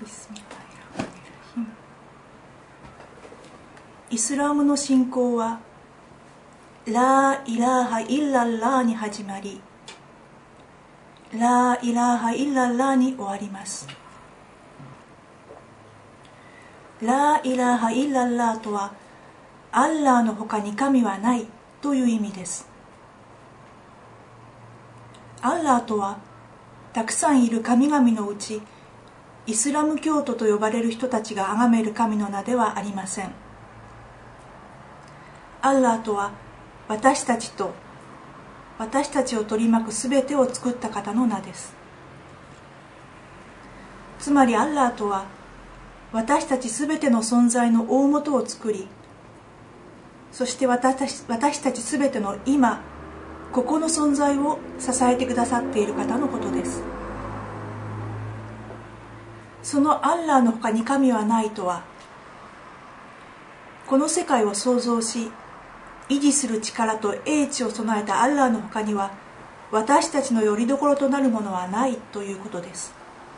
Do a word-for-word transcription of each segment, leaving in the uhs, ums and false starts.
イスラムの信仰はラーイラーハイッラッラーに始まり、ラーイラーハイッラッラーに終わります。ラーイラーハイッラッラーとはアッラーの他に神はないという意味です。アッラーとはたくさんいる神々のうちイスラム教徒と呼ばれる人たちが崇める神の名ではありません。アッラーとは私たちと私たちを取り巻くすべてを作った方の名です。つまりアッラーとは私たちすべての存在の大元を作り、そして私たち、私たちすべての今ここの存在を支えてくださっている方のことです。そのアッラーの他に神はないとは、この世界を創造し維持する力と英知を備えたアッラーの他には私たちの拠り所となるものはないということです。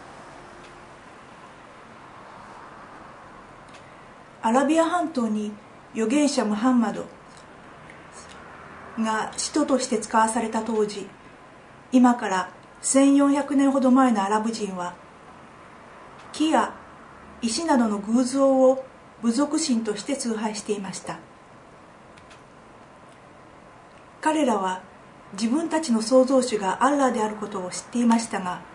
アラビア半島に預言者ムハンマドが使徒として使わされた当時、今からせんよんひゃくねんほど前のアラブ人は木や石などの偶像を部族神として崇拝していました。彼らは自分たちの創造主がアッラーであることを知っていましたが、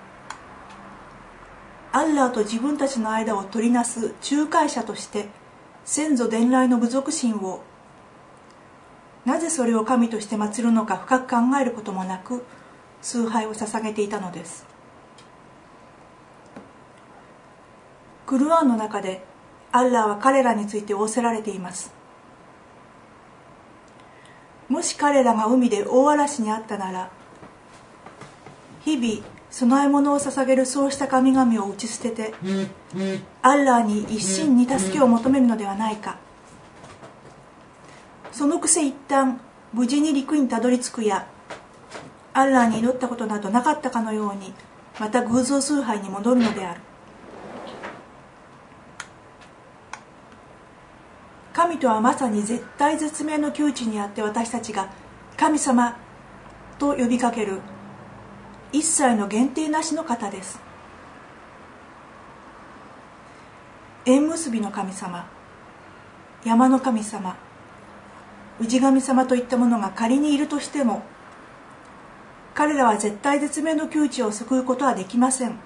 アッラーと自分たちの間を取りなす仲介者として先祖伝来の部族神を、なぜそれを神として祀るのか深く考えることもなく崇拝を捧げていたのです。クルアンの中でアッラーは彼らについて仰せられています。もし彼らが海で大嵐にあったなら、日々供え物を捧げるそうした神々を打ち捨ててアッラーに一心に助けを求めるのではないか。そのくせ一旦無事に陸にたどり着くや、アッラーに祈ったことなどなかったかのようにまた偶像崇拝に戻るのである。神とはまさに絶対絶命の窮地にあって私たちが神様と呼びかける一切の限定なしの方です。縁結びの神様、山の神様、氏神様といったものが仮にいるとしても、彼らは絶対絶命の窮地を救うことはできません。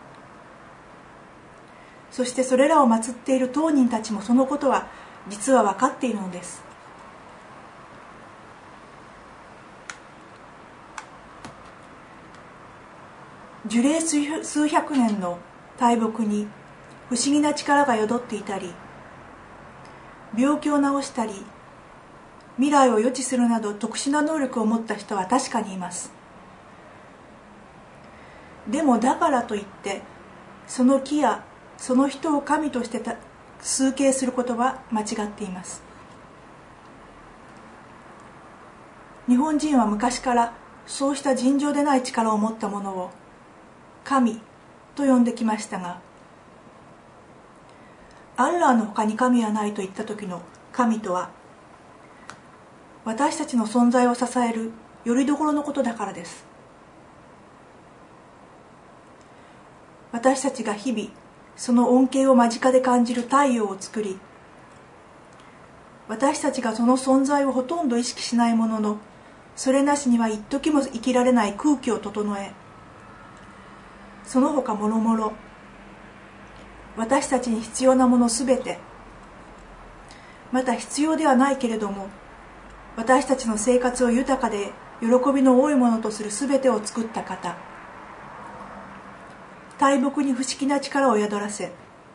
そしてそれらを祀っている当人たちもそのことは実は分かっているのです。樹齢数百年の大木に不思議な力が宿っていたり、病気を治したり未来を予知するなど特殊な能力を持った人は確かにいます。でもだからといってその木やその人を神として崇敬することは間違っています。日本人は昔からそうした尋常でない力を持ったものを神と呼んできましたが、アッラーの他に神はないと言った時の神とは私たちの存在を支える拠り所のことだからです。私たちが日々その恩恵を間近で感じる太陽を作り、私たちがその存在をほとんど意識しないものの、それなしには一時も生きられない空気を整え、その他もろもろ私たちに必要なものすべて、また必要ではないけれども私たちの生活を豊かで喜びの多いものとするすべてを作った方、大木に不思議な力を宿らせ、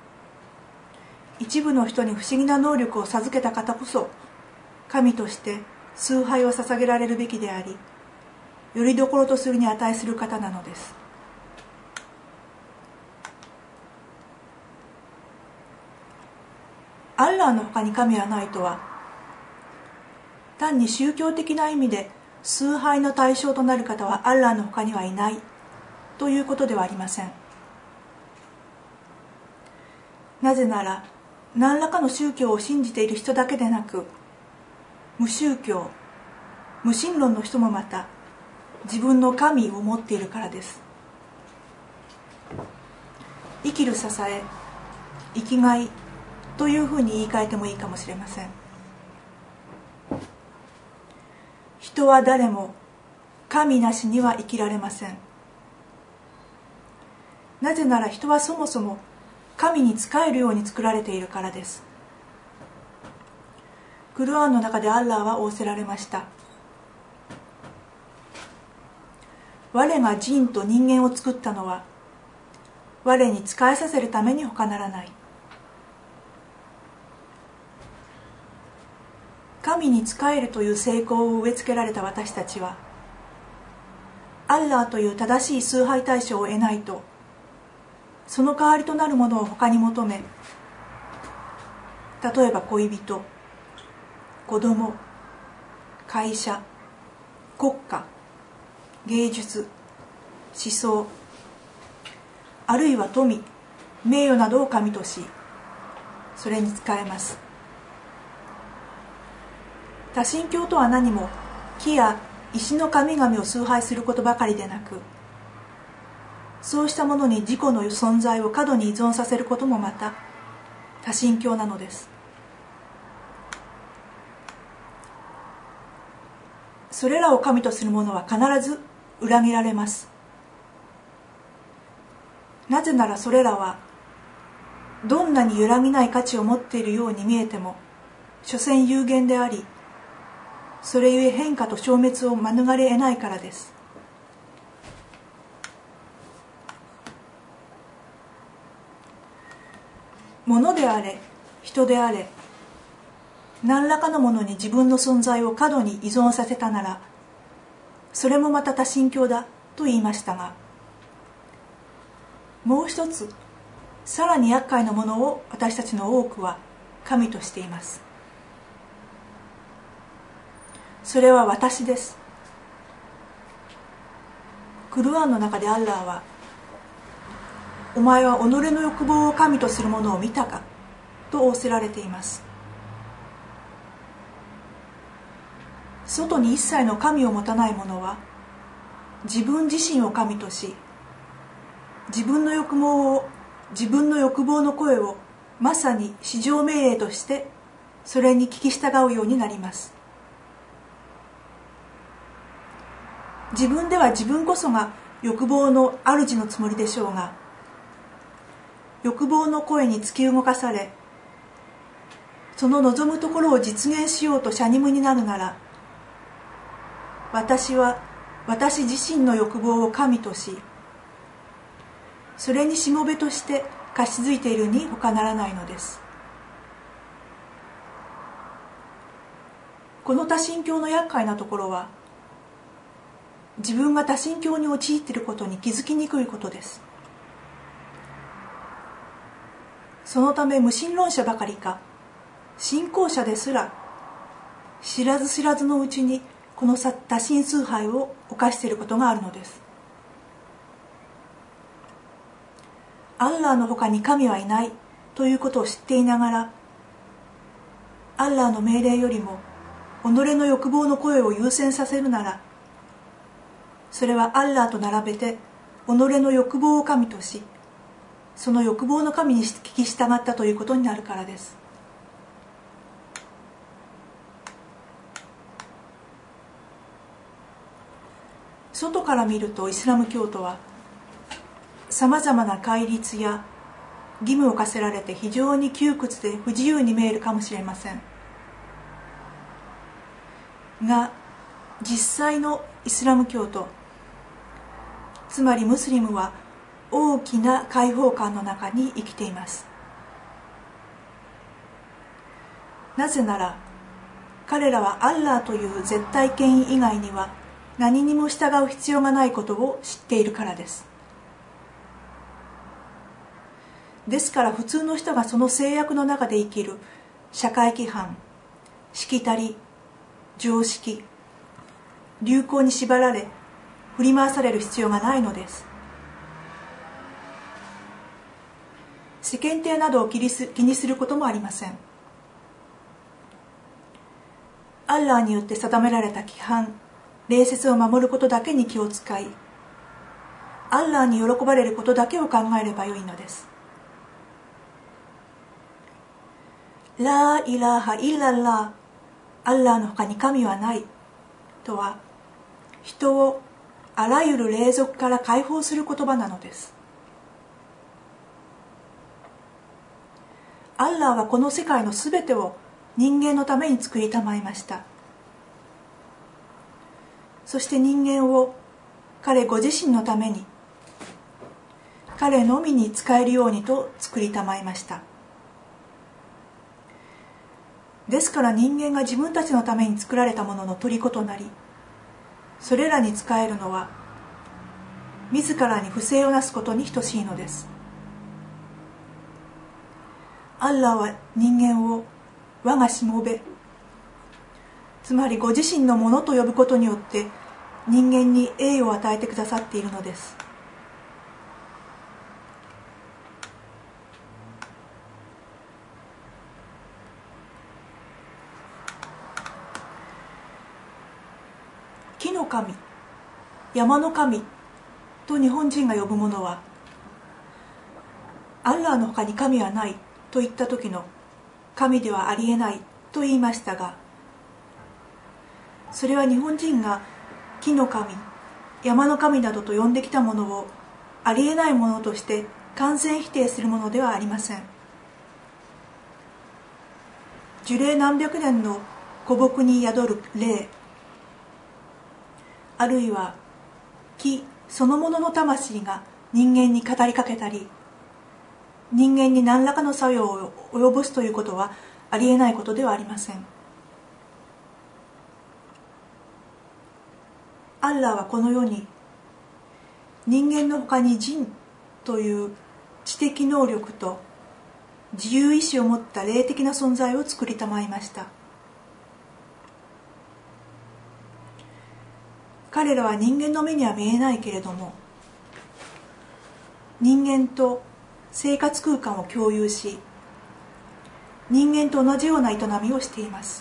一部の人に不思議な能力を授けた方こそ神として崇拝を捧げられるべきであり、拠り所とするに値する方なのです。アッラーの他に神はないとは、単に宗教的な意味で崇拝の対象となる方はアッラーの他にはいないということではありません。 なぜなら何らかの宗教を信じている人だけでなく、無宗教、無神論の人もまた自分の神を持っているからです。生きる支え、生きがいというふうに言い換えてもいいかもしれません。人は誰も神なしには生きられません。なぜなら人はそもそも神に仕えるように作られているからです。クルアンの中でアッラーは仰せられました。我が人と人間を作ったのは我に仕えさせるために他ならない。神に仕えるという成功を植え付けられた私たちは、アッラーという正しい崇拝対象を得ないと、その代わりとなるものを他に求め、例えば恋人、子供、会社、国家、芸術、思想、あるいは富、名誉などを神とし、それに仕えます。多神教とは何も木や石の神々を崇拝することばかりでなく、そうしたものに自己の存在を過度に依存させることもまた多神教なのです。それらを神とする者は必ず裏切られます。なぜならそれらはどんなに揺らぎない価値を持っているように見えても所詮有限であり、それゆえ変化と消滅を免れ得ないからです。物であれ人であれ、何らかのものに自分の存在を過度に依存させたなら、それもまた多神教だと言いましたが、もう一つさらに厄介なものを私たちの多くは神としています。それは私です。クルアンの中でアッラーは、お前は己の欲望を神とするものを見たかと仰せられています。外に一切の神を持たない者は自分自身を神とし、自分の欲望を自分の欲望の声をまさに至上命令としてそれに聞き従うようになります。自分では自分こそが欲望の主のつもりでしょうが、欲望の声に突き動かされ、その望むところを実現しようとしゃにむになるなら、私は私自身の欲望を神とし、それにしもべとして貸し付いているに他ならないのです。この多神教の厄介なところは、自分が多神教に陥っていることに気づきにくいことです。そのため無神論者ばかりか、信仰者ですら知らず知らずのうちにこの多神崇拝を犯していることがあるのです。アッラーの他に神はいないということを知っていながら、アッラーの命令よりも己の欲望の声を優先させるなら、それはアッラーと並べて己の欲望を神とし、その欲望の神に聞き従ったということになるからです。外から見るとイスラム教徒はさまざまな戒律や義務を課せられて非常に窮屈で不自由に見えるかもしれませんが、実際のイスラム教徒、つまりムスリムは大きな解放感の中に生きています。なぜなら彼らはアッラーという絶対権威以外には何にも従う必要がないことを知っているからです。ですから普通の人がその制約の中で生きる社会規範、しきたり、常識、流行に縛られ振り回される必要がないのです。 世間体などを気にすることもありません。アッラーによって定められた規範、礼節を守ることだけに気を使い、アッラーに喜ばれることだけを考えればよいのです。ラーイラーハイッラッラー、アッラーの他に神はないとは、人をあらゆる霊俗から解放する言葉なのです。アッラーはこの世界のすべてを人間のために作りたまいました。そして人間を彼ご自身のために、彼のみに使えるようにと作りたまいました。ですから人間が自分たちのために作られたものの虜となり、それらに仕えるのは自らに不正をなすことに等しいのです。アッラーは人間を我がしもべ、つまりご自身のものと呼ぶことによって人間に栄誉を与えてくださっているのです。木の神、山の神と日本人が呼ぶものは、アッラーの他に神はないと言った時の神ではありえないと言いましたが、それは日本人が木の神、山の神などと呼んできたものをありえないものとして完全否定するものではありません。樹齢何百年の古木に宿る霊、あるいは木そのものの魂が人間に語りかけたり、人間に何らかの作用を及ぼすということはありえないことではありません。アッラーはこの世に人間の他にジンという知的能力と自由意志を持った霊的な存在を作りたまいました。彼らは人間の目には見えないけれども、人間と生活空間を共有し、人間と同じような営みをしています。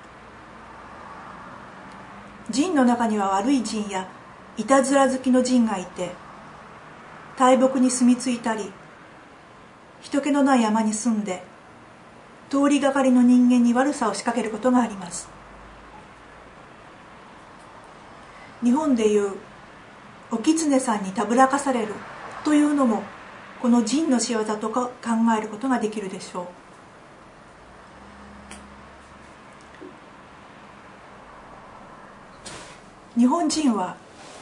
ジンの中には悪いジンやいたずら好きのジンがいて、大木に住み着いたり、人気のない山に住んで通りがかりの人間に悪さを仕掛けることがあります。日本でいうお狐さんにたぶらかされるというのもこのジンの仕業とか考えることができるでしょう。日本人は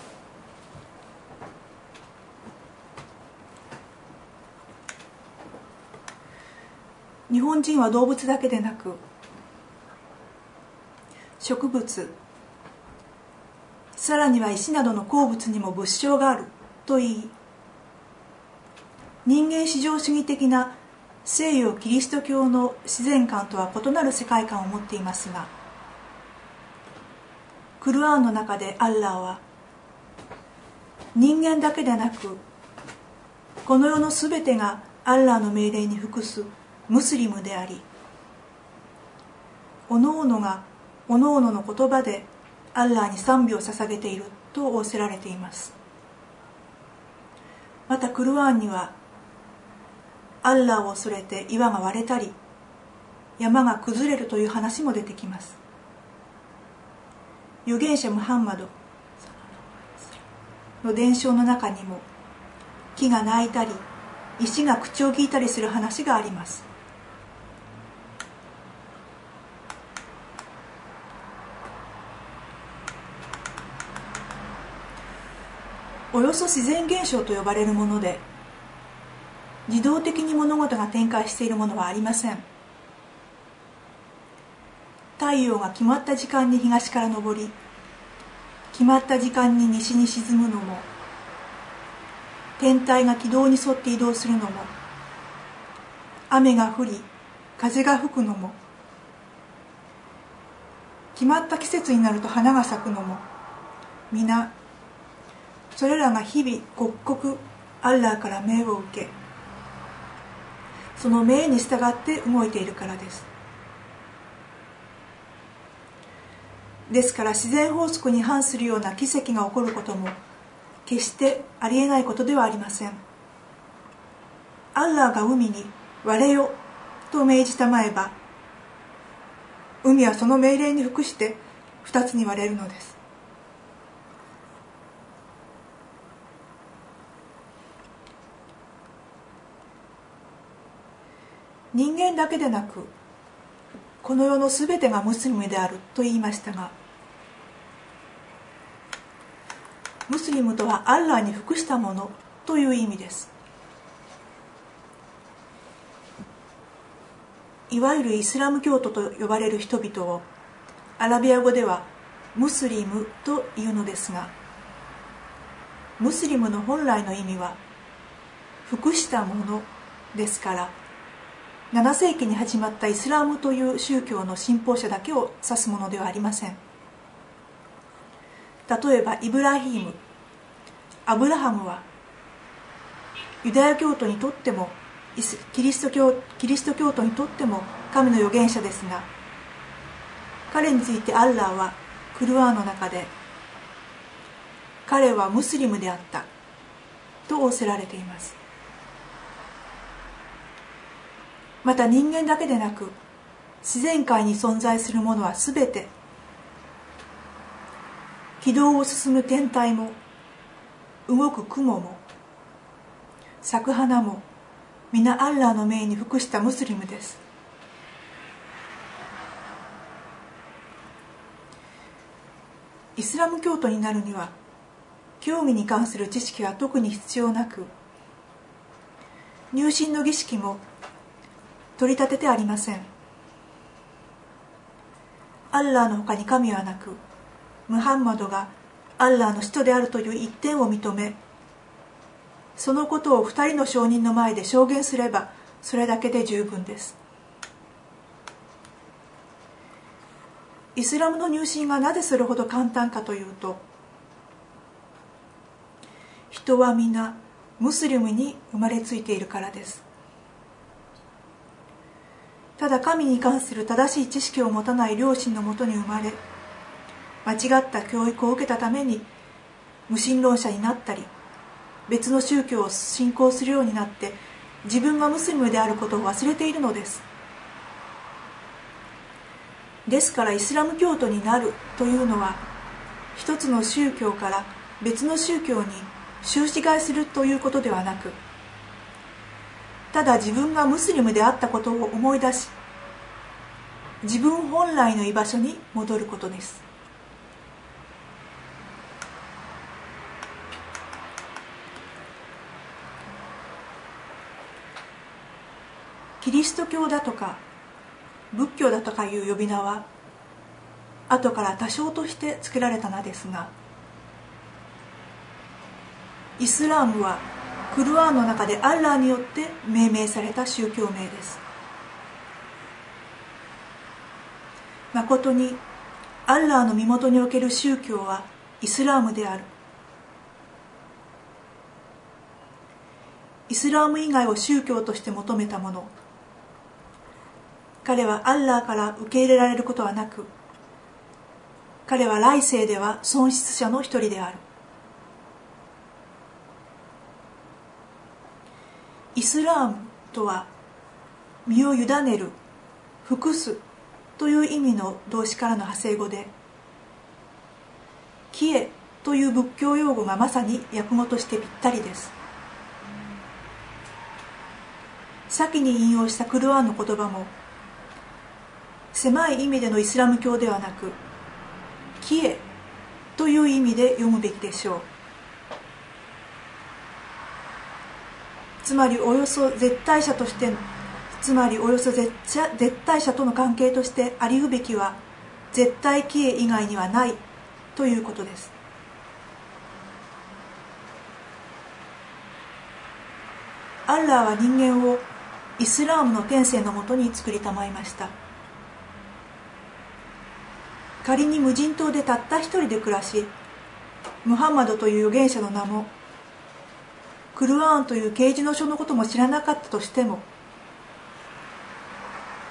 日本人は動物だけでなく植物、さらには石などの鉱物にも物証があるといい、人間至上主義的な西洋キリスト教の自然観とは異なる世界観を持っていますが、クルアーンの中でアッラーは人間だけでなくこの世のすべてがアッラーの命令に服すムスリムであり、おのおのがおのおのの言葉でアッラーに賛美を捧げていると仰せられています。またクルアーンにはアッラーを恐れて岩が割れたり山が崩れるという話も出てきます。預言者ムハンマドの伝承の中にも木が泣いたり石が口を聞いたりする話があります。およそ自然現象と呼ばれるもので、自動的に物事が展開しているものはありません。太陽が決まった時間に東から昇り、決まった時間に西に沈むのも、天体が軌道に沿って移動するのも、雨が降り風が吹くのも、決まった季節になると花が咲くのも、皆それらが日々刻々アッラーから命を受け、 その命に従って動いているからです。ですから自然法則に反するような奇跡が起こることも決してありえないことではありません。アッラーが海に割れよと命じたまえば、海はその命令に服して二つに割れるのです。人間だけでなくこの世のすべてがムスリムであると言いましたが、ムスリムとはアッラーに服したものという意味です。いわゆるイスラム教徒と呼ばれる人々をアラビア語ではムスリムというのですが、ムスリムの本来の意味は服したものですから、ななせいきに始まったイスラムという宗教の信奉者だけを指すものではありません。例えばイブラヒーム、アブラハムはユダヤ教徒にとってもキリスト教、キリスト教徒にとっても神の預言者ですが、彼についてアッラーはクルアーンの中で彼はムスリムであったと仰せられています。また人間だけでなく自然界に存在するものはすべて、軌道を進む天体も動く雲も咲く花も皆アッラーの命に服したムスリムです。イスラム教徒になるには教義に関する知識は特に必要なく、入信の儀式も取り立ててありません。アッラーの他に神はなく、ムハンマドがアッラーの使徒であるという一点を認め、そのことを二人の証人の前で証言すればそれだけで十分です。イスラムの入信がなぜそれほど簡単かというと、人は皆ムスリムに生まれついているからです。ただ神に関する正しい知識を持たない両親のもとに生まれ、間違った教育を受けたために無神論者になったり、別の宗教を信仰するようになって自分がムスリムであることを忘れているのです。ですからイスラム教徒になるというのは、一つの宗教から別の宗教に宗旨替えするということではなく、ただ自分がムスリムであったことを思い出し、自分本来の居場所に戻ることです。キリスト教だとか仏教だとかいう呼び名は後から多少として付けられた名ですが、イスラームはクルアーンの中でアッラーによって命名された宗教名です。まことにアッラーの身元における宗教はイスラームである。イスラーム以外を宗教として求めた者、彼はアッラーから受け入れられることはなく、彼は来世では損失者の一人である。イスラームとは身を委ねる、服すという意味の動詞からの派生語で、キエという仏教用語がまさに訳語としてぴったりです。先に引用したクルアーンの言葉も、狭い意味でのイスラム教ではなく、キエという意味で読むべきでしょう。つまりおよそ絶対者としてつまりおよそ絶対者との関係としてありうべきは絶対キエ以外にはないということです。アッラーは人間をイスラームの天性のもとに作りたまいました。仮に無人島でたった一人で暮らし、ムハンマドという預言者の名もクルアーンという啓示の書のことも知らなかったとしても、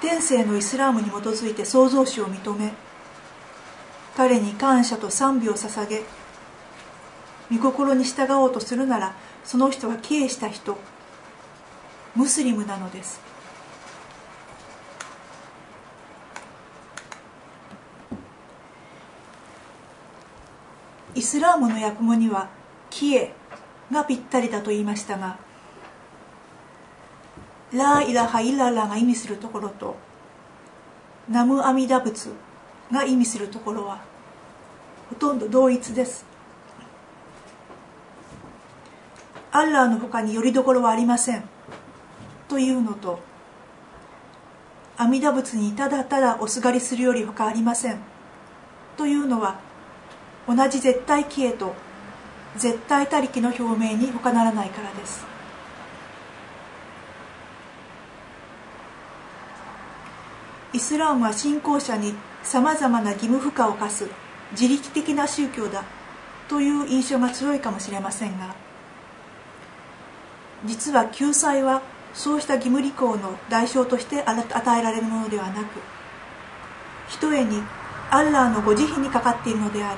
天性のイスラームに基づいて創造主を認め、彼に感謝と賛美を捧げ、御心に従おうとするなら、その人は帰依した人、ムスリムなのです。イスラームの訳語には帰依がぴったりだと言いましたが、ラーイラハイララが意味するところとナムアミダ仏が意味するところはほとんど同一です。アッラーの他によりどころはありませんというのと、阿弥陀仏にただただおすがりするより他ありませんというのは、同じ絶対帰依と絶対他力の表明に他ならないからです。イスラームは信仰者にさまざまな義務負荷を課す自力的な宗教だという印象が強いかもしれませんが、実は救済はそうした義務履行の代償として与えられるものではなく、ひとえにアッラーのご慈悲にかかっているのであり、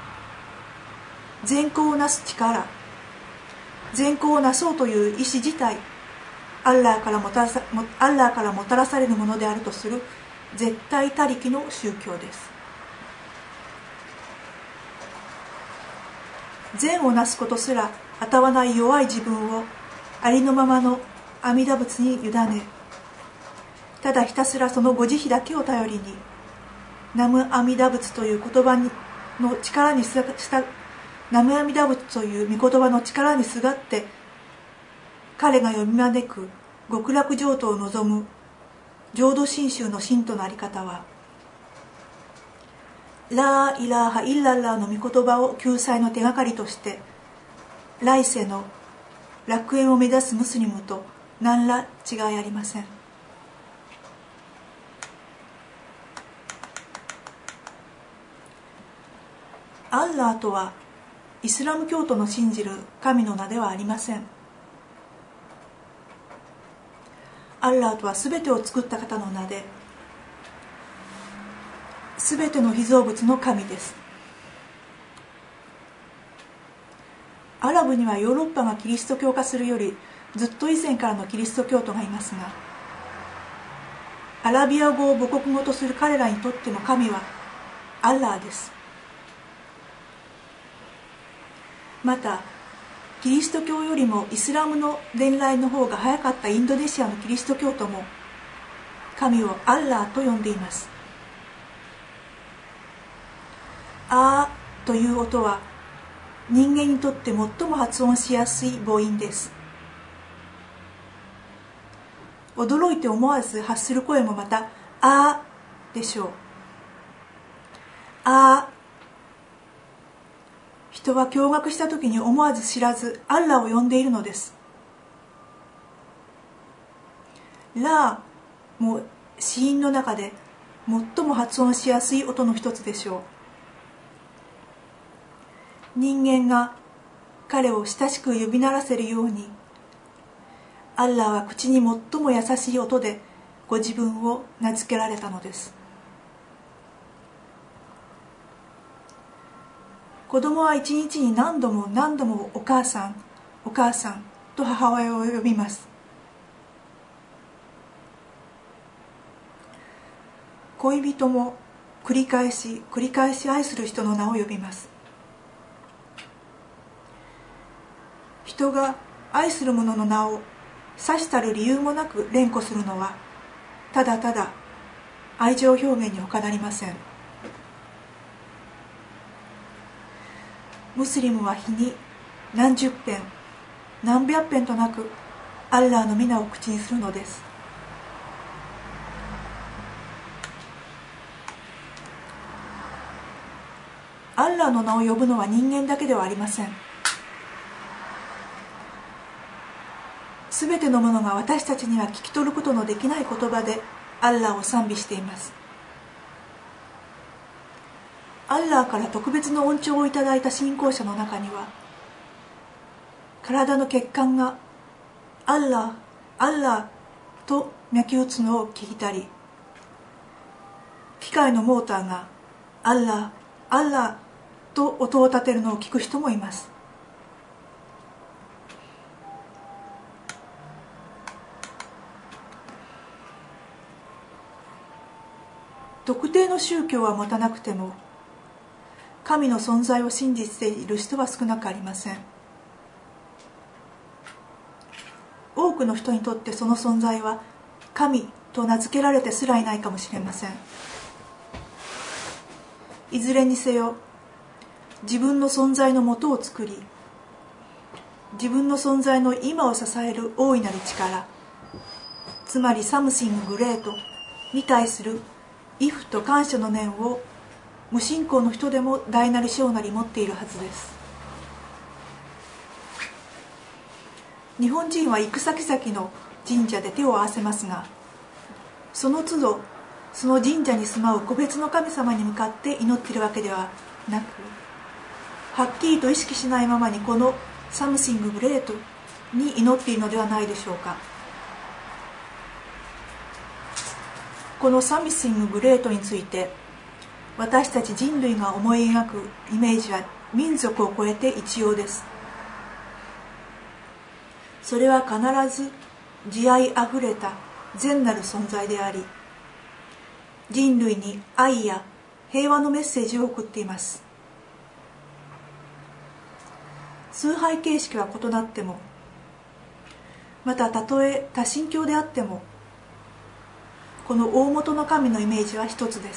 善行をなす力、善行をなそうという意志自体、アッラーからもたらさ、アッラーからもたらされるものであるとする絶対他力の宗教です。善をなすことすら与わない弱い自分をありのままの阿弥陀仏に委ね、ただひたすらそのご慈悲だけを頼りに、ナム阿弥陀仏という言葉にの力にすがナム阿弥陀仏という御言葉の力にすがって、彼が呼び招く極楽浄土を望む浄土真宗の信徒のあり方は、ラーイラーハイッラッラーの御言葉を救済の手がかりとして来世の楽園を目指すムスリムと何ら違いありません。アッラーとはイスラム教徒の信じる神の名ではありません。アッラーとはすべてを作った方の名で、すべての被造物の神です。アラブにはヨーロッパがキリスト教化するよりずっと以前からのキリスト教徒がいますが、アラビア語を母国語とする彼らにとっての神はアッラーです。またキリスト教よりもイスラムの伝来の方が早かったインドネシアのキリスト教徒も神をアッラーと呼んでいます。アーという音は人間にとって最も発音しやすい母音です。驚いて思わず発する声もまたあーでしょう。あー。人は驚愕した時に思わず知らずアッラーを呼んでいるのです。ラーも子音の中で最も発音しやすい音の一つでしょう。人間が彼を親しく呼び鳴らせるように、アッラーは口に最も優しい音でご自分を名付けられたのです。子供は一日に何度も何度もお母さん、お母さんと母親を呼びます。恋人も繰り返し繰り返し愛する人の名を呼びます。人が愛する者の名をさしたる理由もなく連呼するのはただただ愛情表現に他なりません。ムスリムは日に何十遍何百遍となくアッラーの皆を口にするのです。アッラーの名を呼ぶのは人間だけではありません。すべてのものが私たちには聞き取ることのできない言葉でアッラーを賛美しています。アッラーから特別の恩寵をいただいた信仰者の中には、体の血管がアッラー、アッラーと脈打つのを聞いたり、 機械のモーターがアッラーアッラーと音を立てるのを聞く人もいます。特定の宗教は持たなくても神の存在を信じている人は少なくありません。多くの人にとってその存在は神と名付けられてすらいないかもしれません。いずれにせよ自分の存在の元を作り、自分の存在の今を支える大いなる力、つまりサムシンググレートに対する畏怖と感謝の念を無信仰の人でも大なり小なり持っているはずです。日本人は行く先々の神社で手を合わせますが、その都度その神社に住まう個別の神様に向かって祈っているわけではなく、はっきりと意識しないままにこのサムシンググレートに祈っているのではないでしょうか。このサムシンググレートについて私たち人類が思い描くイメージは民族を超えて一様です。それは必ず慈愛あふれた善なる存在であり、人類に愛や平和のメッセージを送っています。崇拝形式は異なっても、またたとえ多神教であっても、この大元の神のイメージは一つです。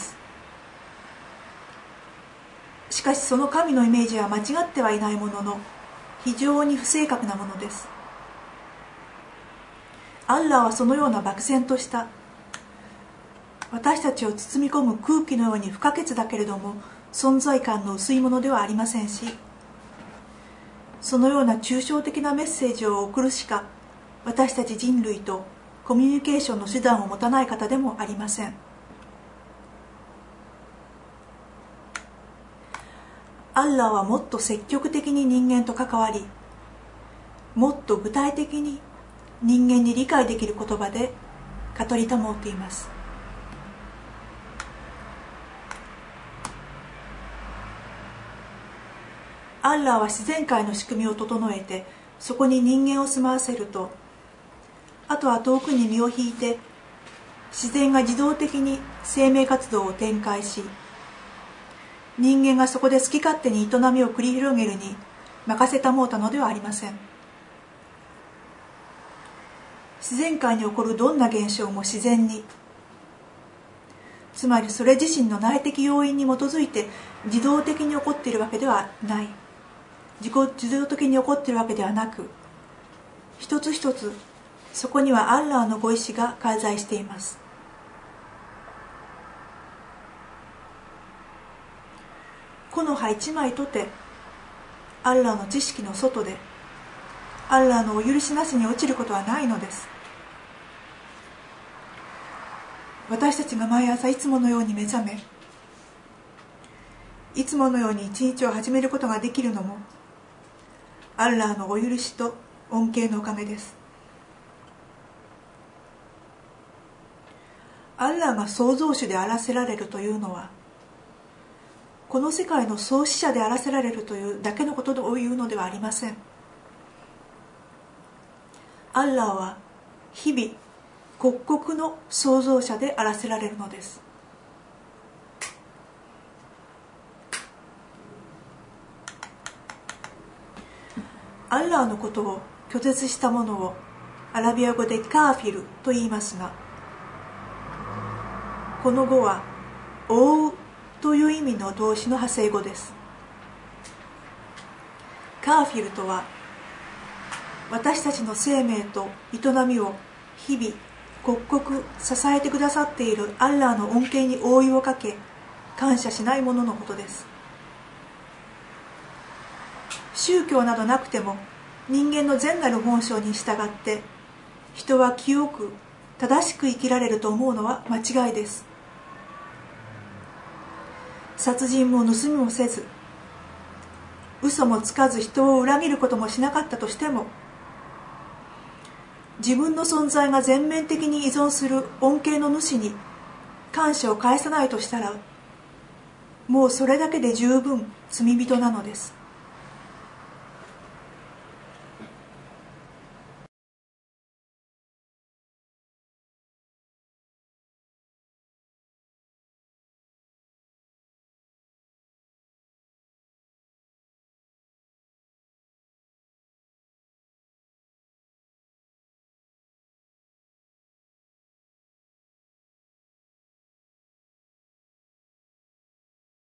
しかしその神のイメージは間違ってはいないものの、非常に不正確なものです。アッラーはそのような漠然とした私たちを包み込む空気のように不可欠だけれども存在感の薄いものではありませんし、そのような抽象的なメッセージを送るしか私たち人類とコミュニケーションの手段を持たない方でもありません。アッラーはもっと積極的に人間と関わり、もっと具体的に人間に理解できる言葉で語り保っています。アッラーは自然界の仕組みを整えてそこに人間を住まわせると、あとは遠くに身を引いて自然が自動的に生命活動を展開し、人間がそこで好き勝手に営みを繰り広げるに任せたもうたのではありません。自然界に起こるどんな現象も自然に、つまりそれ自身の内的要因に基づいて自動的に起こっているわけではない、自己自動的に起こっているわけではなく、一つ一つそこにはアッラーのご意志が介在しています。木の葉一枚とてアッラーの知識の外でアッラーのお許しなしに落ちることはないのです。私たちが毎朝いつものように目覚め、いつものように一日を始めることができるのもアッラーのお許しと恩恵のおかげです。アッラーが創造主であらせられるというのは、この世界の創始者であらせられるというだけのことを言うのではありません。アッラーは日々刻々の創造者であらせられるのです。アッラーのことを拒絶したものをアラビア語でカーフィルと言いますが、この語は覆うという意味の動詞の派生語です。カーフィルとは私たちの生命と営みを日々刻々支えてくださっているアッラーの恩恵に覆いをかけ感謝しないもののことです。宗教などなくても人間の善なる本性に従って人は清く正しく生きられると思うのは間違いです。殺人も盗みもせず、嘘もつかず人を裏切ることもしなかったとしても、自分の存在が全面的に依存する恩恵の主に感謝を返さないとしたら、もうそれだけで十分罪人なのです。